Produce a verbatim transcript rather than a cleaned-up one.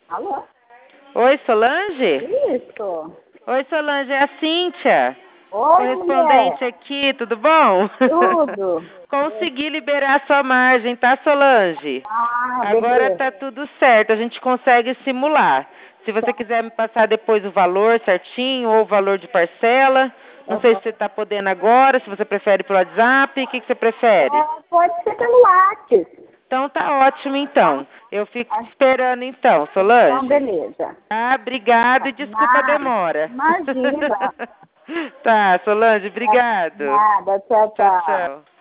Alô? Oi, Solange? Isso. Oi, Solange, é a Cíntia. Oi, Correspondente mulher. aqui, tudo bom? Tudo. Consegui liberar a sua margem, tá, Solange? Ah, Agora beleza. tá tudo certo, a gente consegue simular. Se você quiser me passar depois o valor certinho ou o valor de parcela, não sei se você está podendo agora, se você prefere pelo WhatsApp, o que, que você prefere? É, pode ser pelo Whats. Então tá ótimo então. Tá? Eu fico te Ah, esperando então, então, Solange. beleza. Ah, obrigado e desculpa a Nada. demora. Imagina. Tá, Solange, obrigado. Nada. Tchau, Tchau, tchau. tchau.